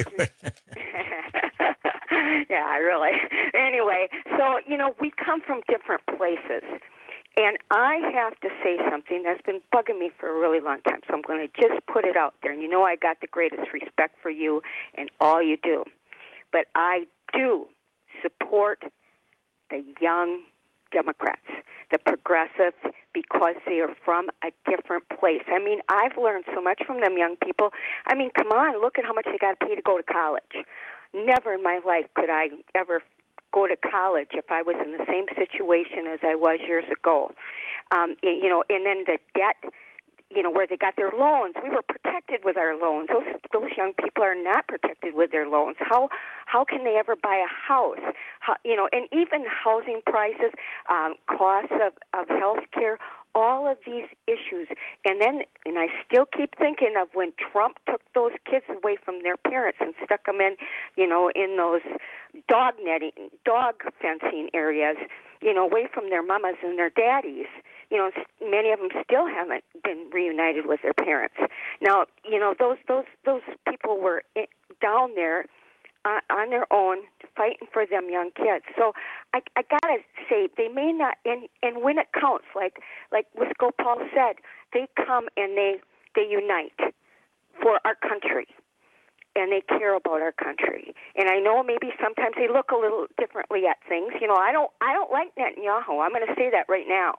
Yeah, really. Anyway, so, you know, we come from different places. And I have to say something that's been bugging me for a really long time. So I'm going to just put it out there. And you know I got the greatest respect for you and all you do. But I do support the young Democrats, the progressives, because they are from a different place. I mean, I've learned so much from them young people. I mean, come on, look at how much they got to pay to go to college. Never in my life could I ever go to college if I was in the same situation as I was years ago. Um, you know, and then the debt, you know, where they got their loans. We were protected with our loans. Those those young people are not protected with their loans. How how can they ever buy a house? How, you know, and even housing prices, um, costs of, of health care, all of these issues. And then, and I still keep thinking of when Trump took those kids away from their parents and stuck them in, you know, in those dog netting, dog fencing areas, you know, away from their mamas and their daddies. You know, many of them still haven't been reunited with their parents. Now, you know, those those those people were down there uh, on their own, fighting for them young kids. So I, I gotta say, they may not, and and when it counts, like like Wisco Paul said, they come and they they unite for our country, and they care about our country. And I know maybe sometimes they look a little differently at things. You know, I don't I don't like Netanyahu. I'm going to say that right now.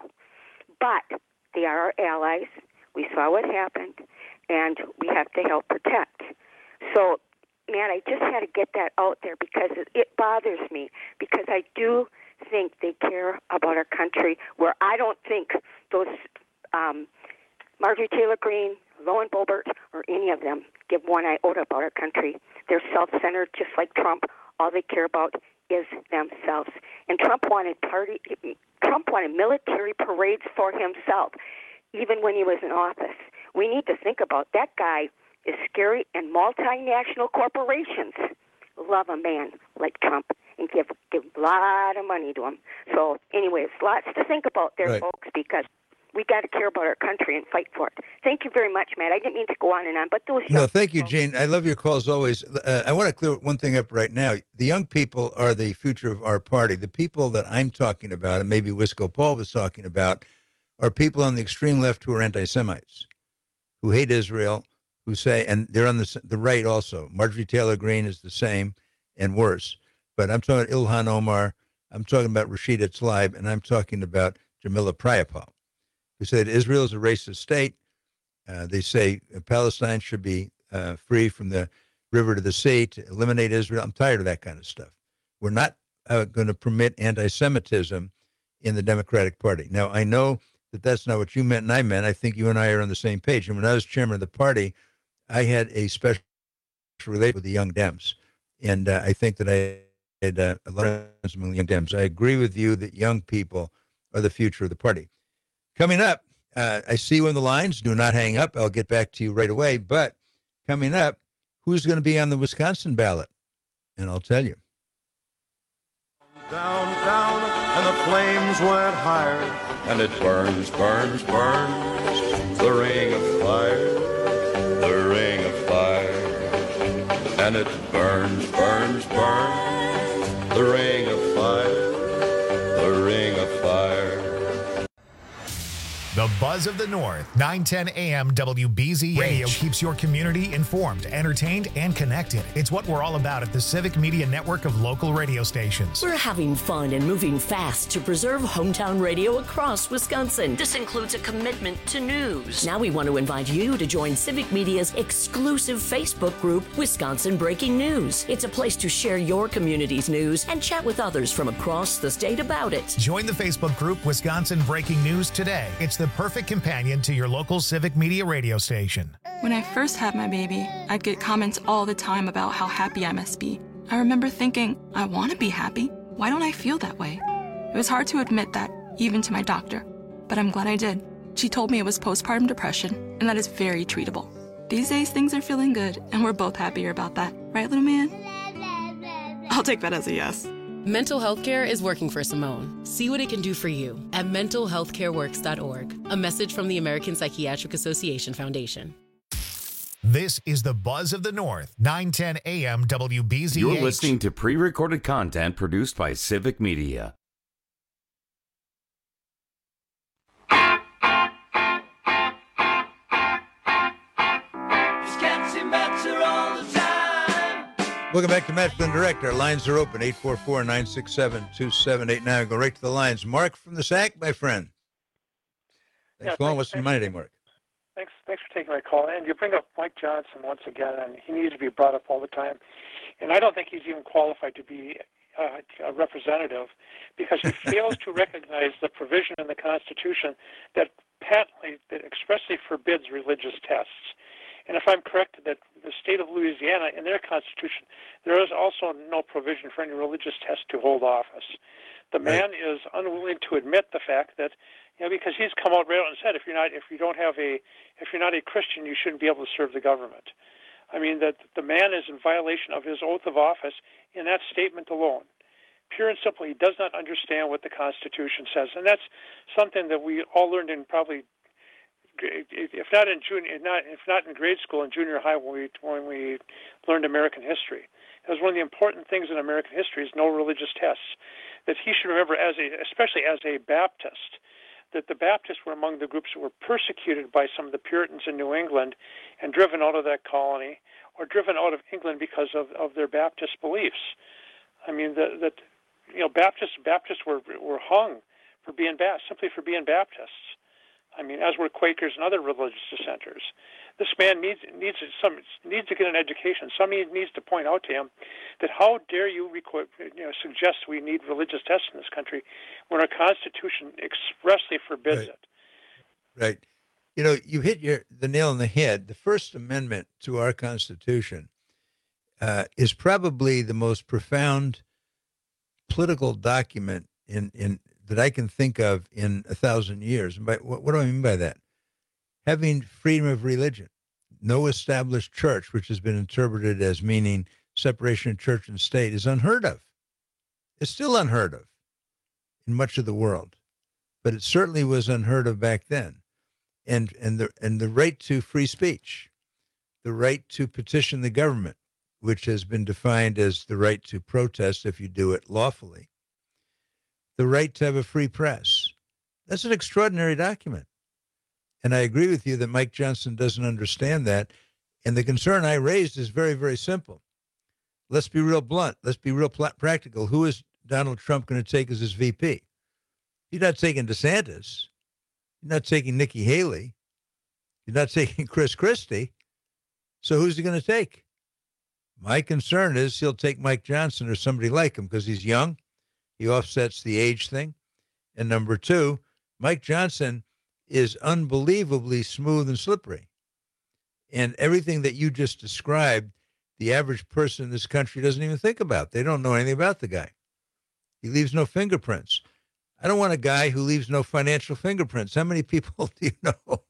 But they are our allies. We saw what happened, and we have to help protect. So, man, I just had to get that out there because it, it bothers me, because I do think they care about our country, where I don't think those um, Marjorie Taylor Greene, Lauren Boebert, or any of them give one iota about our country. They're self-centered, just like Trump. All they care about is themselves. And Trump wanted party. Trump wanted military parades for himself, even when he was in office. We need to think about that guy is scary, and multinational corporations love a man like Trump and give give a lot of money to him. So, anyways, lots to think about there, right, folks, because we got to care about our country and fight for it. Thank you very much, Matt. I didn't mean to go on and on, but those. No, thank you, Jane. I love your calls always. Uh, I want to clear one thing up right now. The young people are the future of our party. The people that I'm talking about, and maybe Wisco Paul was talking about, are people on the extreme left who are anti-Semites, who hate Israel, who say, and they're on the the right also. Marjorie Taylor Greene is the same and worse. But I'm talking about Ilhan Omar. I'm talking about Rashida Tlaib, and I'm talking about Jamila Priapal, who said Israel is a racist state. Uh, they say Palestine should be uh, free from the river to the sea, to eliminate Israel. I'm tired of that kind of stuff. We're not uh, going to permit anti-Semitism in the Democratic Party. Now, I know that that's not what you meant and I meant. I think you and I are on the same page. And when I was chairman of the party, I had a special relationship with the Young Dems. And uh, I think that I had uh, a lot of friends among the Young Dems. I agree with you that young people are the future of the party. Coming up, uh, I see you on the lines. Do not hang up. I'll get back to you right away. But coming up, who's going to be on the Wisconsin ballot? And I'll tell you. Down, down, and the flames went higher. And it burns, burns, burns. The ring of fire, the ring of fire. And it burns, burns, burns. The ring of fire, the ring of fire. The Buzz of the North. nine ten a.m. W B Z Radio keeps your community informed, entertained, and connected. It's what we're all about at the Civic Media Network of local radio stations. We're having fun and moving fast to preserve hometown radio across Wisconsin. This includes a commitment to news. Now we want to invite you to join Civic Media's exclusive Facebook group, Wisconsin Breaking News. It's a place to share your community's news and chat with others from across the state about it. Join the Facebook group Wisconsin Breaking News today. It's the perfect companion to your local Civic Media radio station. When I first had my baby, I'd get comments all the time about how happy I must be. I remember thinking, I want to be happy. Why don't I feel that way? It was hard to admit that, even to my doctor. But I'm glad I did. She told me it was postpartum depression, and that is very treatable. These days, things are feeling good, and we're both happier about that. Right, little man? I'll take that as a yes. Mental health care is working for Simone. See what it can do for you at mental health care works dot org. A message from the American Psychiatric Association Foundation. This is the Buzz of the North, nine ten a.m. W B Z H. You're listening to pre-recorded content produced by Civic Media. Welcome back to Matt Flynn Direct. Our lines are open, eight four four, nine six seven, two seven eight nine. Go right to the lines. Mark from the S A C, my friend. Thanks Yeah, for calling. thanks, What's in mind today, Mark? Thanks, thanks for taking my call. And you bring up Mike Johnson once again, and he needs to be brought up all the time. And I don't think he's even qualified to be uh, a representative because he fails to recognize the provision in the Constitution that patently, that expressly forbids religious tests. And if I'm correct, that the state of Louisiana, in their constitution, there is also no provision for any religious test to hold office. The man right. is unwilling to admit the fact that, you know, because he's come out right out and said, if you're not, if you don't have a, if you're not a Christian, you shouldn't be able to serve the government. I mean, that the man is in violation of his oath of office in that statement alone. Pure and simple, he does not understand what the Constitution says, and that's something that we all learned in probably. If not in junior, if not if not in grade school, in junior high, when we when we learned American history, it was one of the important things in American history is no religious tests. That he should remember, as a especially as a Baptist, that the Baptists were among the groups that were persecuted by some of the Puritans in New England and driven out of that colony, or driven out of England because of, of their Baptist beliefs. I mean, that that you know, Baptists Baptists were were hung for being Baptists, simply for being Baptists. I mean, as were Quakers and other religious dissenters. This man needs needs some needs to get an education. Somebody needs to point out to him that how dare you, record, you know, suggest we need religious tests in this country when our Constitution expressly forbids right. it. Right. You know, you hit your the nail on the head. The First Amendment to our Constitution uh, is probably the most profound political document in in. that I can think of in a thousand years. And by, what, what do I mean by that? Having freedom of religion, no established church, which has been interpreted as meaning separation of church and state, is unheard of. It's still unheard of in much of the world, but it certainly was unheard of back then. And and the and the right to free speech, the right to petition the government, which has been defined as the right to protest if you do it lawfully. The right to have a free press. That's an extraordinary document. And I agree with you that Mike Johnson doesn't understand that. And the concern I raised is very, very simple. Let's be real blunt. Let's be real pl- practical. Who is Donald Trump going to take as his V P? He's not taking DeSantis. He's not taking Nikki Haley. He's not taking Chris Christie. So who's he going to take? My concern is he'll take Mike Johnson or somebody like him because he's young. He offsets the age thing. And number two, Mike Johnson is unbelievably smooth and slippery. And everything that you just described, the average person in this country doesn't even think about. They don't know anything about the guy. He leaves no fingerprints. I don't want a guy who leaves no financial fingerprints. How many people do you know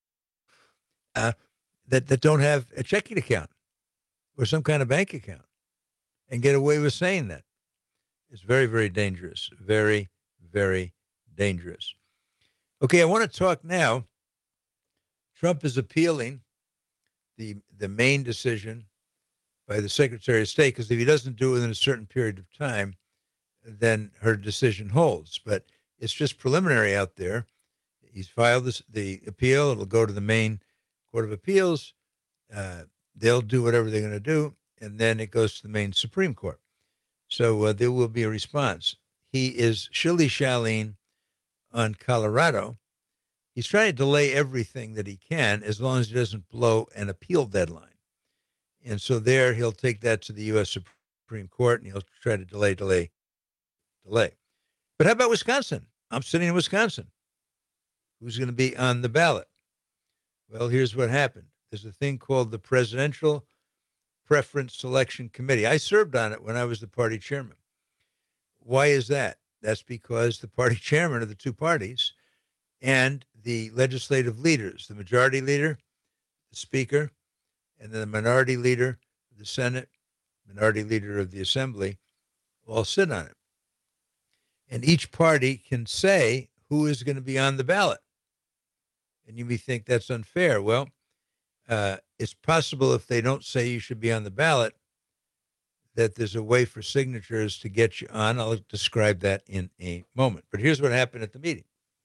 uh, that, that don't have a checking account or some kind of bank account and get away with saying that? It's very, very dangerous. Very, very dangerous. Okay, I want to talk now. Trump is appealing the the Maine decision by the Secretary of State, because if he doesn't do it within a certain period of time, then her decision holds. But it's just preliminary out there. He's filed this, the appeal. It'll go to the Maine Court of Appeals. Uh, they'll do whatever they're going to do, and then it goes to the Maine Supreme Court. So uh, there will be a response. He is shilly-shallying on Colorado. He's trying to delay everything that he can as long as he doesn't blow an appeal deadline. And so there he'll take that to the U S Supreme Court, and he'll try to delay, delay, delay. But how about Wisconsin? I'm sitting in Wisconsin. Who's going to be on the ballot? Well, here's what happened. There's a thing called the Presidential Preference Selection Committee. I served on it when I was the party chairman. Why is that? That's because the party chairman of the two parties and the legislative leaders, the majority leader, the speaker, and then the minority leader of the Senate, minority leader of the Assembly, all sit on it. And each party can say who is going to be on the ballot. And you may think that's unfair. Well, uh, it's possible if they don't say you should be on the ballot, that there's a way for signatures to get you on. I'll describe that in a moment. But here's what happened at the meeting.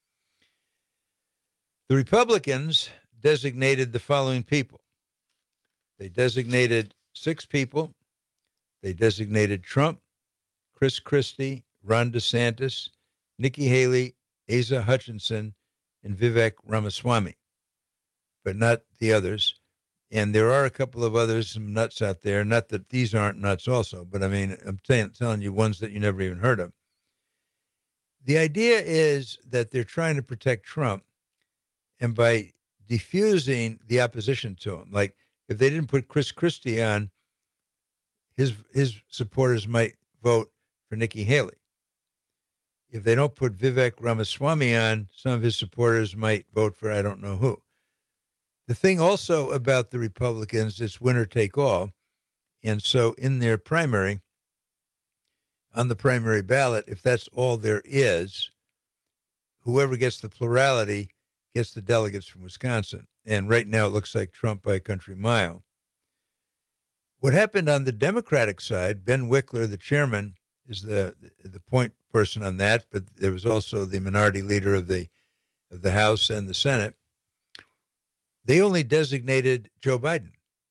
The Republicans designated the following people. They designated six people. They designated Trump, Chris Christie, Ron DeSantis, Nikki Haley, Asa Hutchinson, and Vivek Ramaswamy, but not the others. And there are a couple of others, some nuts out there. Not that these aren't nuts also, but I mean, I'm t- telling you ones that you never even heard of. The idea is that they're trying to protect Trump, and by diffusing the opposition to him, like if they didn't put Chris Christie on, his his supporters might vote for Nikki Haley. If they don't put Vivek Ramaswamy on, some of his supporters might vote for I don't know who. The thing also about the Republicans is winner take all. And so in their primary, on the primary ballot, if that's all there is, whoever gets the plurality gets the delegates from Wisconsin. And right now it looks like Trump by a country mile. What happened on the Democratic side, Ben Wickler, the chairman, is the the point person on that, but there was also the minority leader of the of the House and the Senate. They only designated Joe Biden.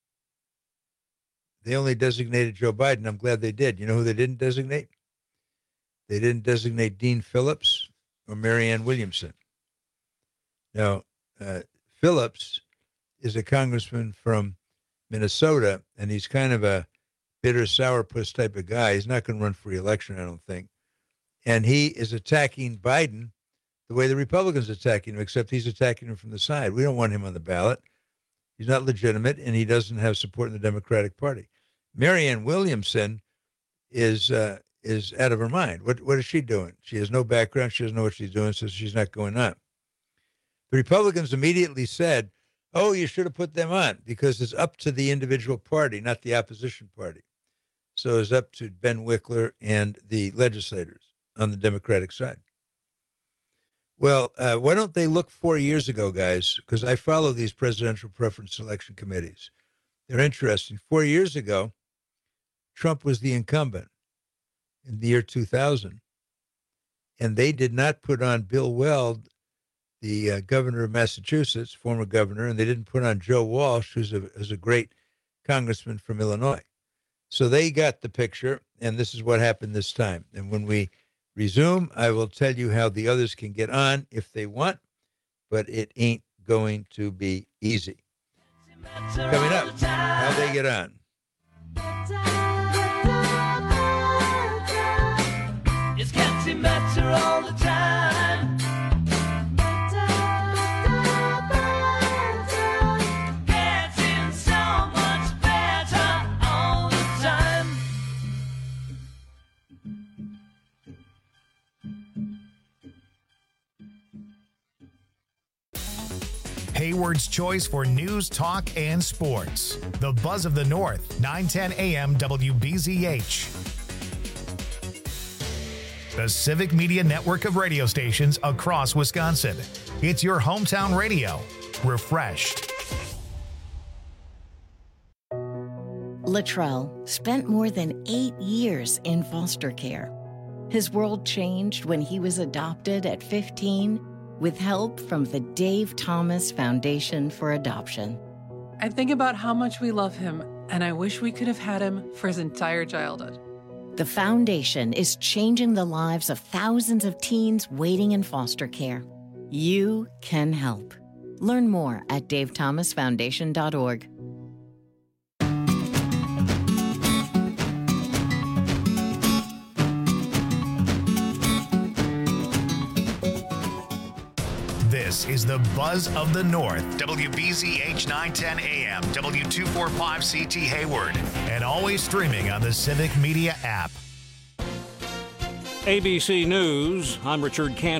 They only designated Joe Biden. I'm glad they did. You know who they didn't designate? They didn't designate Dean Phillips or Marianne Williamson. Now, uh, Phillips is a congressman from Minnesota, and he's kind of a bitter sourpuss type of guy. He's not going to run for re-election, I don't think. And he is attacking Biden the way the Republicans are attacking him, except he's attacking him from the side. We don't want him on the ballot. He's not legitimate, and he doesn't have support in the Democratic Party. Marianne Williamson is uh, is out of her mind. What what is she doing? She has no background. She doesn't know what she's doing, so she's not going on. The Republicans immediately said, oh, you should have put them on, because it's up to the individual party, not the opposition party. So it's up to Ben Wickler and the legislators on the Democratic side. Well, uh, why don't they look four years ago, guys? Because I follow these presidential preference selection committees. They're interesting. Four years ago, Trump was the incumbent in the year two thousand. And they did not put on Bill Weld, the uh, governor of Massachusetts, former governor, and they didn't put on Joe Walsh, who's a, who's a great congressman from Illinois. So they got the picture, and this is what happened this time. And when we resume, I will tell you how the others can get on if they want, but it ain't going to be easy. Coming up, how they get on. It's getting better all the time. Getting so much better all the time. Hayward's choice for news, talk, and sports. The Buzz of the North, nine ten A M W B Z H. The Civic Media network of radio stations across Wisconsin. It's your hometown radio. Refreshed. Latrell spent more than eight years in foster care. His world changed when he was adopted at fifteen with help from the Dave Thomas Foundation for Adoption. I think about how much we love him, and I wish we could have had him for his entire childhood. The foundation is changing the lives of thousands of teens waiting in foster care. You can help. Learn more at dave thomas foundation dot org. This is the Buzz of the North, W B Z H nine ten A M, W two forty-five C T Hayward, and always streaming on the Civic Media app. A B C News, I'm Richard Cantor.